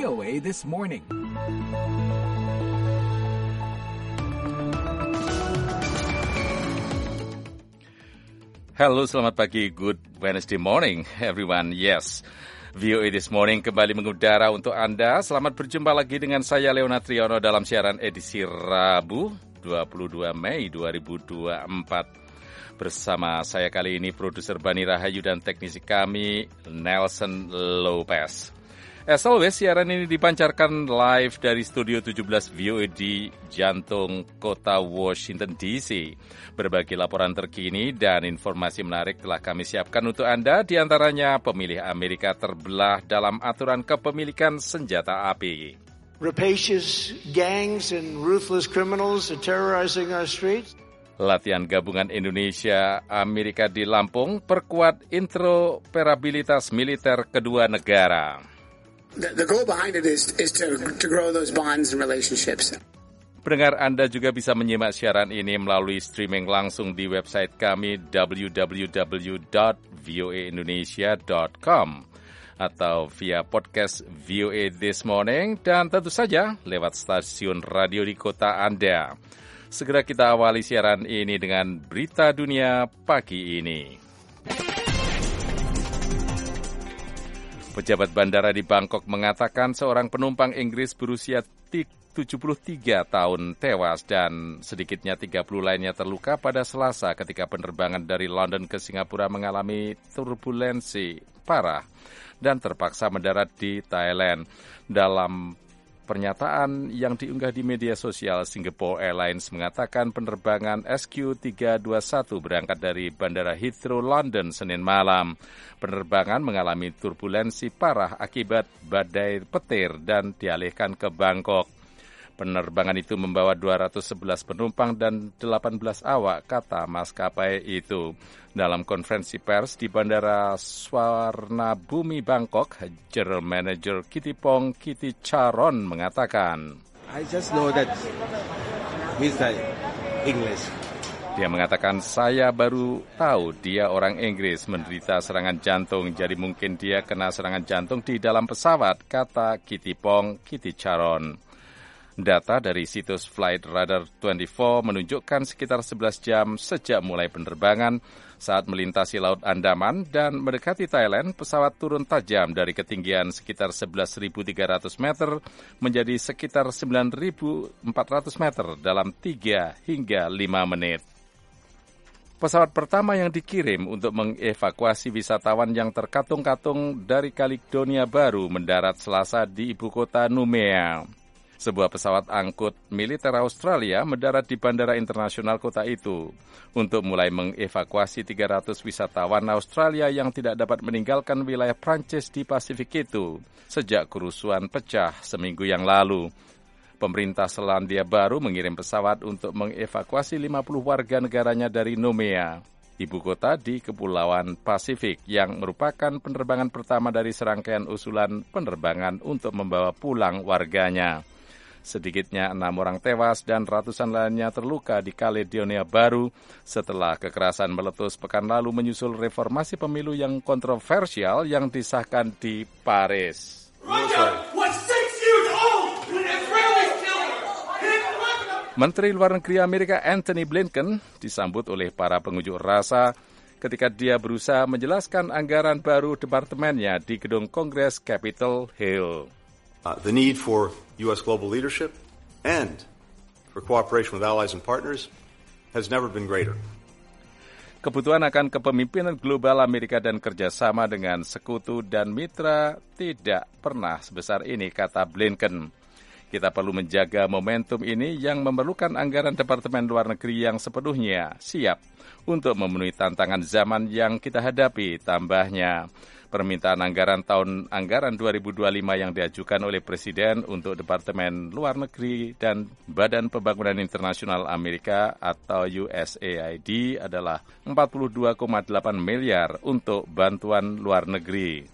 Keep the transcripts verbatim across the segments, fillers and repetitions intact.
V O A This Morning. Halo, selamat pagi. Good Wednesday morning, everyone. Yes, V O A This Morning kembali mengudara untuk Anda. Selamat berjumpa lagi dengan saya, Leonard Triono, dalam siaran edisi Rabu, dua puluh dua Mei dua ribu dua puluh empat. Bersama saya kali ini, produser Bani Rahayu dan teknisi kami, Nelson Lopez. As always, siaran ini dipancarkan live dari Studio tujuh belas V O A di jantung kota Washington D C. Berbagai laporan terkini dan informasi menarik telah kami siapkan untuk Anda, di antaranya pemilih Amerika terbelah dalam aturan kepemilikan senjata api. Rapacious gangs and ruthless criminals are terrorizing our streets. Latihan gabungan Indonesia Amerika di Lampung perkuat interoperabilitas militer kedua negara. The, the goal behind it is, is to, to grow those bonds and relationships. Pendengar, Anda juga bisa menyimak siaran ini melalui streaming langsung di website kami w w w dot v o a indonesia dot com atau via podcast V O A This Morning dan tentu saja lewat stasiun radio di kota Anda. Segera kita awali siaran ini dengan berita dunia pagi ini. Pejabat bandara di Bangkok mengatakan seorang penumpang Inggris berusia tujuh puluh tiga tahun tewas dan sedikitnya tiga puluh lainnya terluka pada Selasa ketika penerbangan dari London ke Singapura mengalami turbulensi parah dan terpaksa mendarat di Thailand. Dalam pernyataan yang diunggah di media sosial, Singapore Airlines mengatakan penerbangan S Q tiga dua satu berangkat dari Bandara Heathrow, London, Senin malam. Penerbangan mengalami turbulensi parah akibat badai petir dan dialihkan ke Bangkok. Penerbangan itu membawa dua ratus sebelas penumpang dan delapan belas awak, kata maskapai itu. Dalam konferensi pers di Bandara Swarnabhumi Bangkok, General Manager Kittipong Kitticharon mengatakan, I just know that he's like English. Dia mengatakan, saya baru tahu dia orang Inggris, menderita serangan jantung, jadi mungkin dia kena serangan jantung di dalam pesawat, kata Kittipong Kitticharon. Data dari situs Flight Radar dua puluh empat menunjukkan sekitar sebelas jam sejak mulai penerbangan saat melintasi Laut Andaman dan mendekati Thailand, pesawat turun tajam dari ketinggian sekitar sebelas ribu tiga ratus meter menjadi sekitar sembilan ribu empat ratus meter dalam tiga hingga lima menit. Pesawat pertama yang dikirim untuk mengevakuasi wisatawan yang terkatung-katung dari Kaledonia Baru mendarat Selasa di ibu kota Noumea. Sebuah pesawat angkut militer Australia mendarat di Bandara Internasional kota itu untuk mulai mengevakuasi tiga ratus wisatawan Australia yang tidak dapat meninggalkan wilayah Prancis di Pasifik itu sejak kerusuhan pecah seminggu yang lalu. Pemerintah Selandia Baru mengirim pesawat untuk mengevakuasi lima puluh warga negaranya dari Noumea, ibu kota di Kepulauan Pasifik, yang merupakan penerbangan pertama dari serangkaian usulan penerbangan untuk membawa pulang warganya. Sedikitnya enam orang tewas dan ratusan lainnya terluka di Kaledonia Baru setelah kekerasan meletus pekan lalu menyusul reformasi pemilu yang kontroversial yang disahkan di Paris. Menteri Luar Negeri Amerika Antony Blinken disambut oleh para pengunjuk rasa ketika dia berusaha menjelaskan anggaran baru departemennya di gedung Kongres Capitol Hill. Uh, the need for U S global leadership and for cooperation with allies and partners has never been greater. Kebutuhan akan kepemimpinan global Amerika dan kerjasama dengan sekutu dan mitra tidak pernah sebesar ini, kata Blinken. Kita perlu menjaga momentum ini yang memerlukan anggaran Departemen Luar Negeri yang sepenuhnya siap untuk memenuhi tantangan zaman yang kita hadapi, tambahnya. Permintaan anggaran tahun anggaran dua ribu dua puluh lima yang diajukan oleh Presiden untuk Departemen Luar Negeri dan Badan Pembangunan Internasional Amerika atau U S A I D adalah empat puluh dua koma delapan miliar untuk bantuan luar negeri.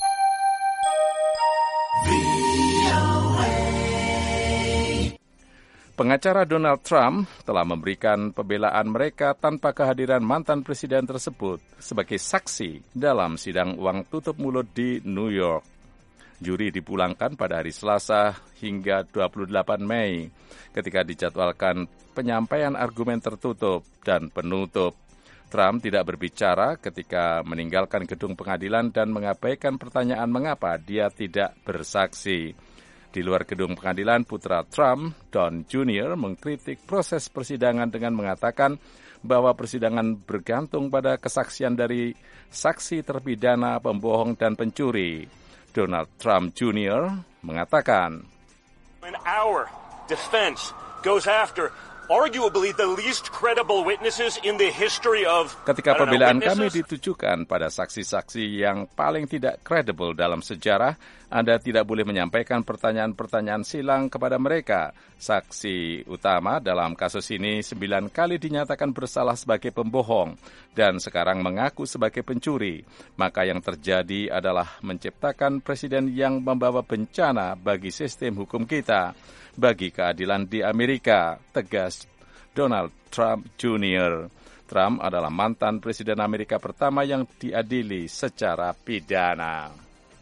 Pengacara Donald Trump telah memberikan pembelaan mereka tanpa kehadiran mantan presiden tersebut sebagai saksi dalam sidang uang tutup mulut di New York. Juri dipulangkan pada hari Selasa hingga dua puluh delapan Mei ketika dijadwalkan penyampaian argumen tertutup dan penutup. Trump tidak berbicara ketika meninggalkan gedung pengadilan dan mengabaikan pertanyaan mengapa dia tidak bersaksi. Di luar gedung pengadilan, putra Trump, Don Junior, mengkritik proses persidangan dengan mengatakan bahwa persidangan bergantung pada kesaksian dari saksi terpidana, pembohong, dan pencuri. Donald Trump Junior mengatakan, When our defense goes after arguably the least credible witnesses in the history of ketika pembelaan kami ditujukan pada saksi-saksi yang paling tidak kredibel dalam sejarah, Anda tidak boleh menyampaikan pertanyaan-pertanyaan silang kepada mereka. Saksi utama dalam kasus ini sembilan kali dinyatakan bersalah sebagai pembohong dan sekarang mengaku sebagai pencuri. Maka yang terjadi adalah menciptakan presiden yang membawa bencana bagi sistem hukum kita, bagi keadilan di Amerika, tegas Donald Trump Junior Trump adalah mantan presiden Amerika pertama yang diadili secara pidana.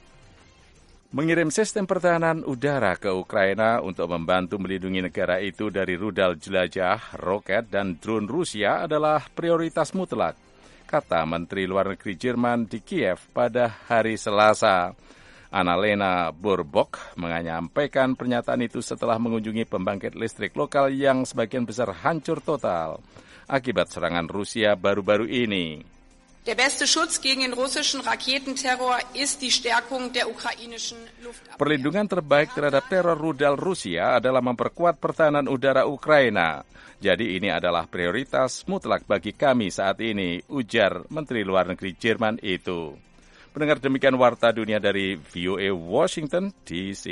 Mengirim sistem pertahanan udara ke Ukraina untuk membantu melindungi negara itu dari rudal jelajah, roket, dan drone Rusia adalah prioritas mutlak, kata Menteri Luar Negeri Jerman di Kiev pada hari Selasa. Annalena Baerbock menyampaikan pernyataan itu setelah mengunjungi pembangkit listrik lokal yang sebagian besar hancur total akibat serangan Rusia baru-baru ini. Der beste Schutz gegen den russischen Raketenterror ist die Stärkung der ukrainischen Luftabwehr. Perlindungan terbaik terhadap teror rudal Rusia adalah memperkuat pertahanan udara Ukraina. Jadi ini adalah prioritas mutlak bagi kami saat ini, ujar Menteri Luar Negeri Jerman itu. Pendengar, demikian Warta Dunia dari V O A Washington D C.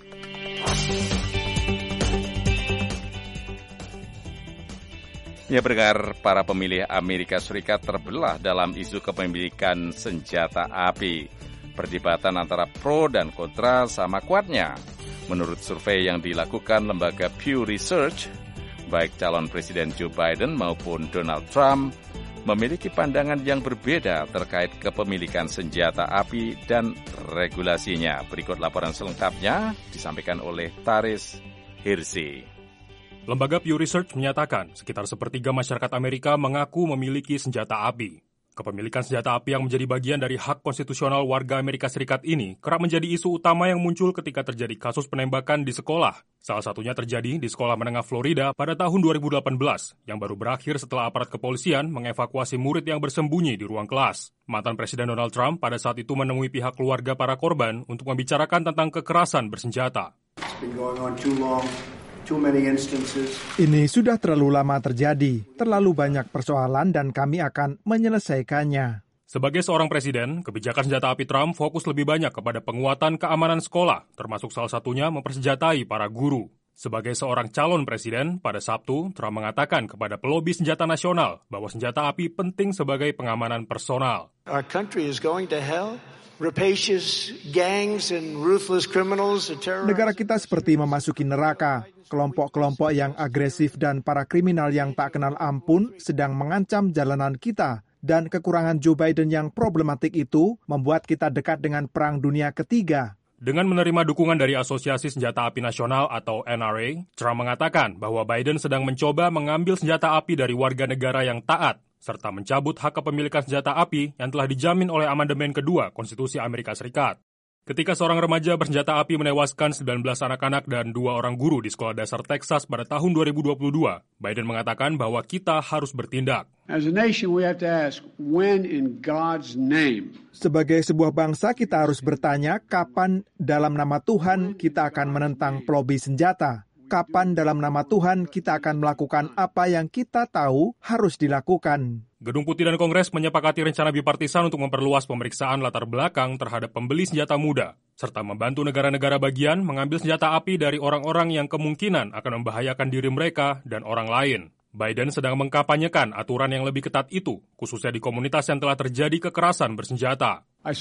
Ya, pendengar, para pemilih Amerika Serikat terbelah dalam isu kepemilikan senjata api. Perdebatan antara pro dan kontra sama kuatnya. Menurut survei yang dilakukan lembaga Pew Research, baik calon Presiden Joe Biden maupun Donald Trump memiliki pandangan yang berbeda terkait kepemilikan senjata api dan regulasinya. Berikut laporan selengkapnya disampaikan oleh Taris Hirsi. Lembaga Pew Research menyatakan sekitar sepertiga masyarakat Amerika mengaku memiliki senjata api. Kepemilikan senjata api yang menjadi bagian dari hak konstitusional warga Amerika Serikat ini kerap menjadi isu utama yang muncul ketika terjadi kasus penembakan di sekolah. Salah satunya terjadi di sekolah menengah Florida pada tahun dua ribu delapan belas, yang baru berakhir setelah aparat kepolisian mengevakuasi murid yang bersembunyi di ruang kelas. Mantan Presiden Donald Trump pada saat itu menemui pihak keluarga para korban untuk membicarakan tentang kekerasan bersenjata. It's been going on too long. Too many instances. Ini sudah terlalu lama terjadi, terlalu banyak persoalan dan kami akan menyelesaikannya. Sebagai seorang presiden, kebijakan senjata api Trump fokus lebih banyak kepada penguatan keamanan sekolah, termasuk salah satunya mempersenjatai para guru. Sebagai seorang calon presiden, pada Sabtu, Trump mengatakan kepada pelobi senjata nasional bahwa senjata api penting sebagai pengamanan personal. Our country is going to hell. Rapacious gangs and ruthless criminals are terrorizing. Negara kita seperti memasuki neraka. Kelompok-kelompok yang agresif dan para kriminal yang tak kenal ampun sedang mengancam jalanan kita. Dan kekurangan Joe Biden yang problematik itu membuat kita dekat dengan Perang Dunia Ketiga. Dengan menerima dukungan dari Asosiasi Senjata Api Nasional atau N R A, Trump mengatakan bahwa Biden sedang mencoba mengambil senjata api dari warga negara yang taat, serta mencabut hak kepemilikan senjata api yang telah dijamin oleh amandemen kedua Konstitusi Amerika Serikat. Ketika seorang remaja bersenjata api menewaskan sembilan belas anak-anak dan dua orang guru di sekolah dasar Texas pada tahun dua ribu dua puluh dua, Biden mengatakan bahwa kita harus bertindak. As a nation, we have to ask, when in God's name? Sebagai sebuah bangsa, kita harus bertanya kapan dalam nama Tuhan kita akan menentang pelobi senjata. Kapan dalam nama Tuhan kita akan melakukan apa yang kita tahu harus dilakukan. Gedung Putih dan Kongres menyepakati rencana bipartisan untuk memperluas pemeriksaan latar belakang terhadap pembeli senjata muda, serta membantu negara-negara bagian mengambil senjata api dari orang-orang yang kemungkinan akan membahayakan diri mereka dan orang lain. Biden sedang mengkampanyekan aturan yang lebih ketat itu, khususnya di komunitas yang telah terjadi kekerasan bersenjata.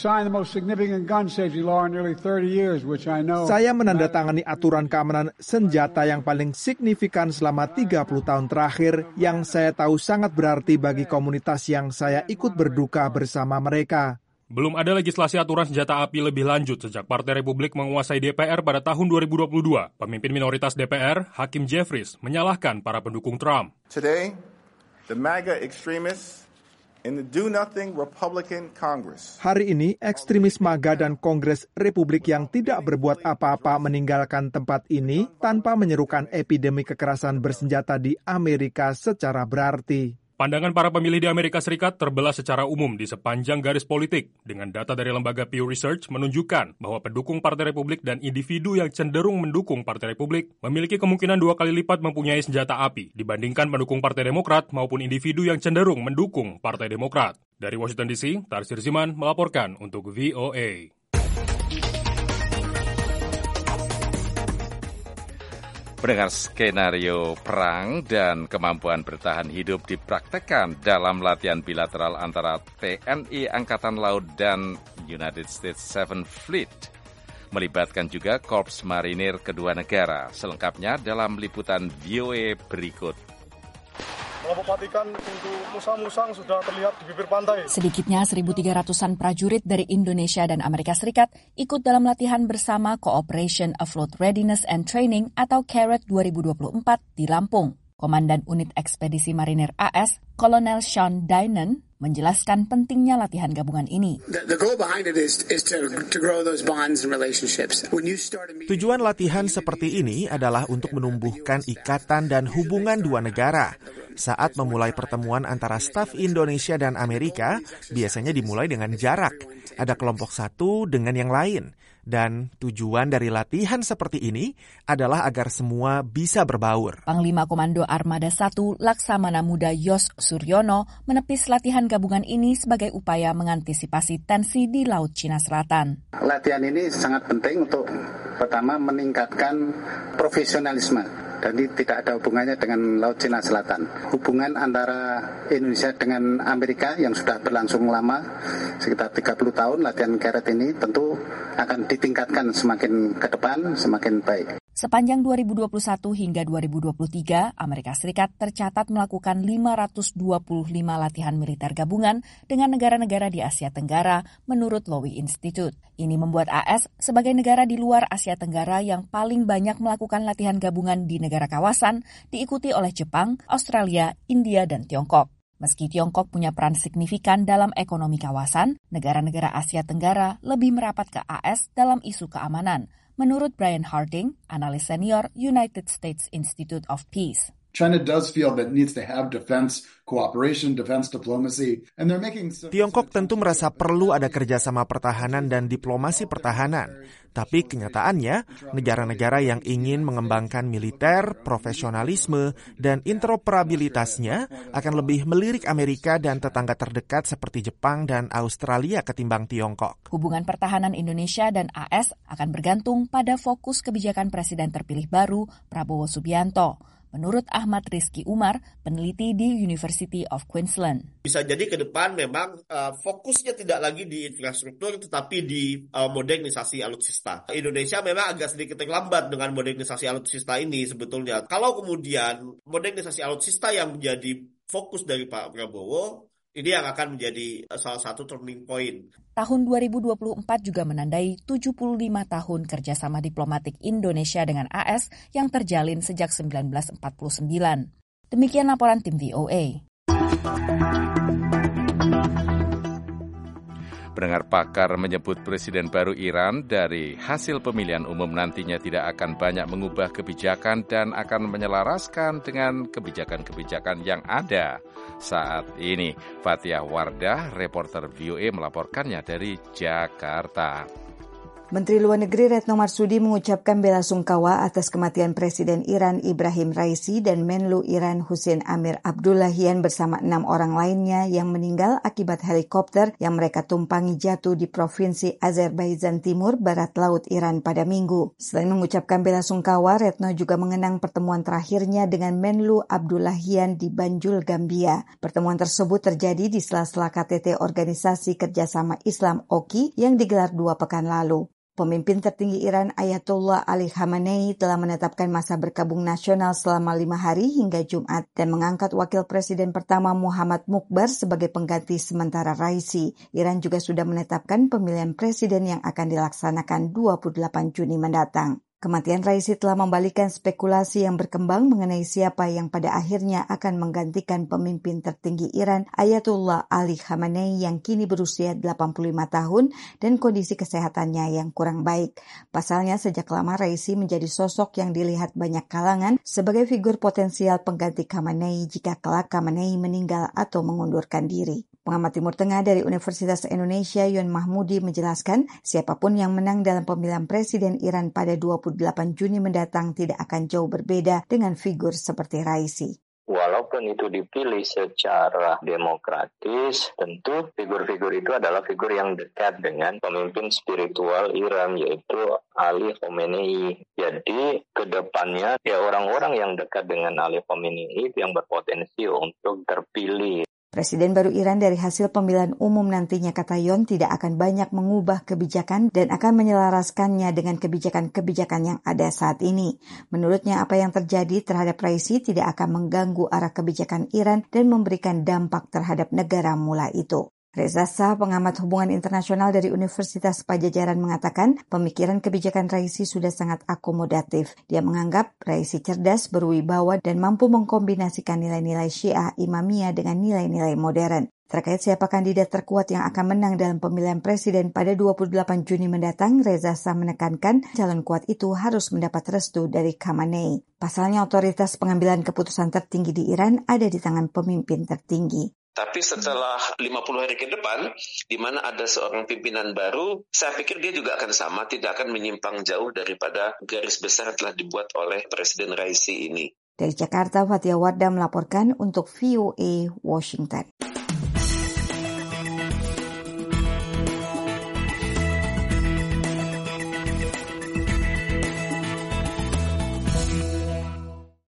Saya menandatangani aturan keamanan senjata yang paling signifikan selama tiga puluh tahun terakhir, yang saya tahu sangat berarti bagi komunitas yang saya ikut berduka bersama mereka. Belum ada legislasi aturan senjata api lebih lanjut sejak Partai Republik menguasai D P R pada tahun dua ribu dua puluh dua. Pemimpin minoritas D P R, Hakeem Jeffries, menyalahkan para pendukung Trump. Today, the MAGA extremists in the do-nothing Republican Congress. Hari ini, ekstremis MAGA dan Kongres Republik yang tidak berbuat apa-apa meninggalkan tempat ini tanpa menyerukan epidemi kekerasan bersenjata di Amerika secara berarti. Pandangan para pemilih di Amerika Serikat terbelah secara umum di sepanjang garis politik. Dengan data dari lembaga Pew Research menunjukkan bahwa pendukung Partai Republik dan individu yang cenderung mendukung Partai Republik memiliki kemungkinan dua kali lipat mempunyai senjata api dibandingkan pendukung Partai Demokrat maupun individu yang cenderung mendukung Partai Demokrat. Dari Washington D C, Tarsir Ziman melaporkan untuk V O A. Pendengar, skenario perang dan kemampuan bertahan hidup dipraktekkan dalam latihan bilateral antara T N I Angkatan Laut dan United States Seventh Fleet. Melibatkan juga Korps Marinir kedua negara. Selengkapnya dalam liputan V O A berikut. Kelompok Vatikan untuk musang-musang sudah terlihat di bibir pantai. Sedikitnya seribu tiga ratusan prajurit dari Indonesia dan Amerika Serikat ikut dalam latihan bersama Cooperation Afloat Readiness and Training atau CARAT dua ribu dua puluh empat di Lampung. Komandan Unit Ekspedisi Marinir A S, Kolonel Sean Dynan, menjelaskan pentingnya latihan gabungan ini. The, the goal behind it is, is to, to grow those bonds and relationships. When you start a meeting... Tujuan latihan seperti ini adalah untuk menumbuhkan ikatan dan hubungan dua negara. Saat memulai pertemuan antara staf Indonesia dan Amerika, biasanya dimulai dengan jarak. Ada kelompok satu dengan yang lain. Dan tujuan dari latihan seperti ini adalah agar semua bisa berbaur. Panglima Komando Armada satu Laksamana Muda Yos Suryono menepis latihan gabungan ini sebagai upaya mengantisipasi tensi di Laut Cina Selatan. Latihan ini sangat penting untuk pertama meningkatkan profesionalisme. Dan ini tidak ada hubungannya dengan Laut Cina Selatan. Hubungan antara Indonesia dengan Amerika yang sudah berlangsung lama, sekitar tiga puluh tahun, latihan CARAT ini tentu akan ditingkatkan semakin ke depan, semakin baik. Sepanjang dua ribu dua puluh satu hingga dua ribu dua puluh tiga, Amerika Serikat tercatat melakukan lima ratus dua puluh lima latihan militer gabungan dengan negara-negara di Asia Tenggara, menurut Lowy Institute. Ini membuat A S sebagai negara di luar Asia Tenggara yang paling banyak melakukan latihan gabungan di negara kawasan, diikuti oleh Jepang, Australia, India, dan Tiongkok. Meski Tiongkok punya peran signifikan dalam ekonomi kawasan, negara-negara Asia Tenggara lebih merapat ke A S dalam isu keamanan, menurut Brian Harding, analis senior United States Institute of Peace. China does feel that it needs to have defense cooperation, defense diplomacy, and they're making... Tiongkok tentu merasa perlu ada kerjasama pertahanan dan diplomasi pertahanan. Tapi kenyataannya, negara-negara yang ingin mengembangkan militer, profesionalisme, dan interoperabilitasnya akan lebih melirik Amerika dan tetangga terdekat seperti Jepang dan Australia ketimbang Tiongkok. Hubungan pertahanan Indonesia dan A S akan bergantung pada fokus kebijakan Presiden terpilih baru, Prabowo Subianto. Menurut Ahmad Rizky Umar, peneliti di University of Queensland. Bisa jadi ke depan memang uh, fokusnya tidak lagi di infrastruktur tetapi di uh, modernisasi alutsista. Indonesia memang agak sedikit terlambat dengan modernisasi alutsista ini sebetulnya. Kalau kemudian modernisasi alutsista yang menjadi fokus dari Pak Prabowo, ini yang akan menjadi salah satu turning point. Tahun dua ribu dua puluh empat juga menandai tujuh puluh lima tahun kerjasama diplomatik Indonesia dengan A S yang terjalin sejak seribu sembilan ratus empat puluh sembilan. Demikian laporan tim V O A. Pendengar, pakar menyebut Presiden baru Iran dari hasil pemilihan umum nantinya tidak akan banyak mengubah kebijakan dan akan menyelaraskan dengan kebijakan-kebijakan yang ada saat ini. Fathia Wardah, reporter V O A melaporkannya dari Jakarta. Menteri Luar Negeri Retno Marsudi mengucapkan bela sungkawa atas kematian Presiden Iran Ibrahim Raisi dan Menlu Iran Hussein Amir Abdullahian bersama enam orang lainnya yang meninggal akibat helikopter yang mereka tumpangi jatuh di Provinsi Azerbaijan Timur, Barat Laut Iran pada Minggu. Selain mengucapkan bela sungkawa, Retno juga mengenang pertemuan terakhirnya dengan Menlu Abdullahian di Banjul, Gambia. Pertemuan tersebut terjadi di sela-sela K T T Organisasi Kerjasama Islam O K I yang digelar dua pekan lalu. Pemimpin tertinggi Iran Ayatollah Ali Khamenei telah menetapkan masa berkabung nasional selama lima hari hingga Jumat dan mengangkat wakil presiden pertama Muhammad Mukhbar sebagai pengganti sementara Raisi. Iran juga sudah menetapkan pemilihan presiden yang akan dilaksanakan dua puluh delapan Juni mendatang. Kematian Raisi telah membalikan spekulasi yang berkembang mengenai siapa yang pada akhirnya akan menggantikan pemimpin tertinggi Iran Ayatollah Ali Khamenei yang kini berusia delapan puluh lima tahun dan kondisi kesehatannya yang kurang baik. Pasalnya sejak lama Raisi menjadi sosok yang dilihat banyak kalangan sebagai figur potensial pengganti Khamenei jika kelak Khamenei meninggal atau mengundurkan diri. Pengamat Timur Tengah dari Universitas Indonesia Yon Mahmudi menjelaskan siapapun yang menang dalam pemilihan presiden Iran pada dua puluh delapan Juni mendatang tidak akan jauh berbeda dengan figur seperti Raisi. Walaupun itu dipilih secara demokratis, tentu figur-figur itu adalah figur yang dekat dengan pemimpin spiritual Iran, yaitu Ali Khamenei. Jadi, ke depannya ya orang-orang yang dekat dengan Ali Khamenei itu yang berpotensi untuk terpilih. Presiden baru Iran dari hasil pemilihan umum nantinya, kata Yon, tidak akan banyak mengubah kebijakan dan akan menyelaraskannya dengan kebijakan-kebijakan yang ada saat ini. Menurutnya, apa yang terjadi terhadap Raisi tidak akan mengganggu arah kebijakan Iran dan memberikan dampak terhadap negara mula itu. Reza Shah, pengamat hubungan internasional dari Universitas Pajajaran, mengatakan pemikiran kebijakan Raisi sudah sangat akomodatif. Dia menganggap Raisi cerdas, berwibawa, dan mampu mengkombinasikan nilai-nilai Syiah Imamiyah dengan nilai-nilai modern. Terkait siapa kandidat terkuat yang akan menang dalam pemilihan presiden pada dua puluh delapan Juni mendatang, Reza Shah menekankan calon kuat itu harus mendapat restu dari Khamenei. Pasalnya otoritas pengambilan keputusan tertinggi di Iran ada di tangan pemimpin tertinggi. Tapi setelah lima puluh hari ke depan, di mana ada seorang pimpinan baru, saya pikir dia juga akan sama, tidak akan menyimpang jauh daripada garis besar yang telah dibuat oleh Presiden Raisi ini. Dari Jakarta, Fathia Wardah melaporkan untuk V O A Washington.